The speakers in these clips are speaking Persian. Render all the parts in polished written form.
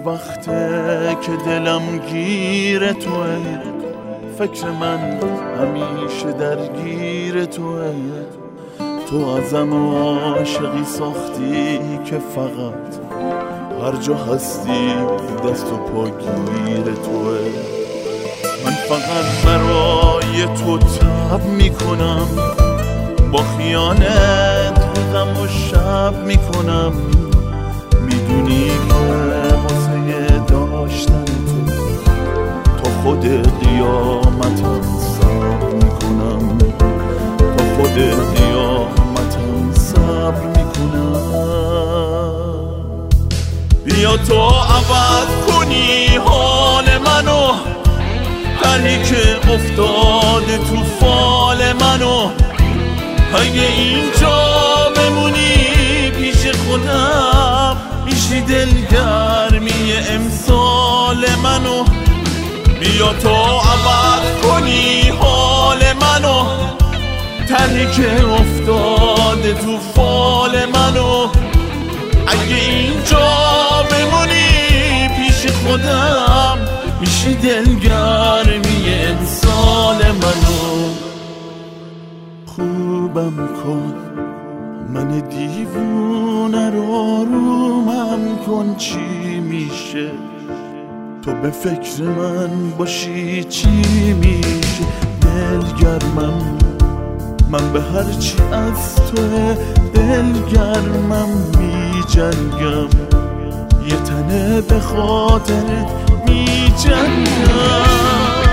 وقته که دلم گیر توه، فکر من همیشه درگیر توه. تو ازم عاشقی ساختی که فقط هر جا هستی دست و پاگیر توه. من فقط برای تو تب میکنم، با خیانت روزم و شب میکنم. میدونی که واسه داشتن تو خود قیامتم صبر میکنم، تا خود قیامتم صبر میکنم. بیا تو عوض کنی حال منو، هری که افتاده تو فال منو. اگه اینجا بمونی پیش خودم، میشی دلگرمی امسال منو. بیا تو عوض کنی حال منو، تنی که افتاده تو فال منو. اگه اینجا بمونی پیش خودم، میشی دلگرمی امسال منو. خوبم کن من دیوونه رو آرومم کن، چی میشه تو به فکر من باشی چی میشه. دلگرمم من به هرچی از توه، دلگرمم میجنگم یه تنه به خاطرت میجنگم.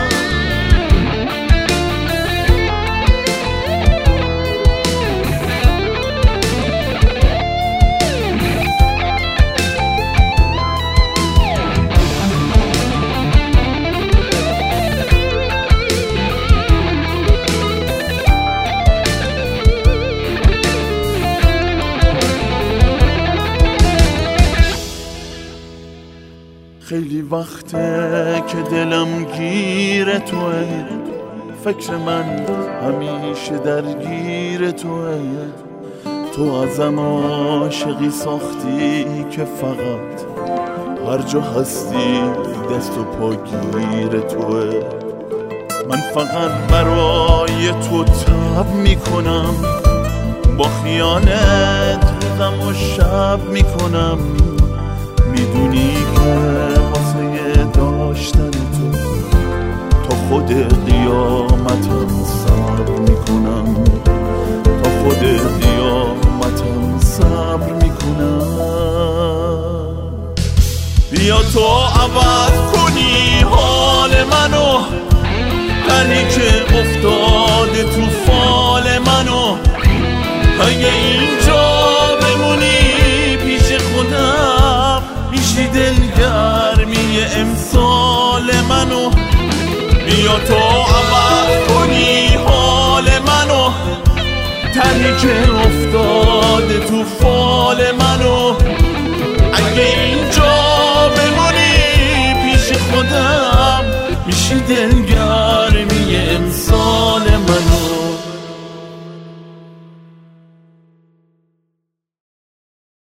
خیلی وقته که دلم گیر توه، فکر من همیشه درگیر توه. تو ازم عاشقی ساختی که فقط هر جا هستی دست و پاگیر توه. من فقط برای تو تب میکنم، با خیانت روزم و شب میکنم. میدونی که واسه داشتن تو خود قیامتم صبر میکنم، تا خود قیامتم صبر میکنم. بیا تو عوض کنی حال منو، هری که افتاده تو فال منو. اگه اینجا بمونی پیش خودم، میشی دلگرمی امسال منو. بیا تو عوض کنی حال منو، تنی که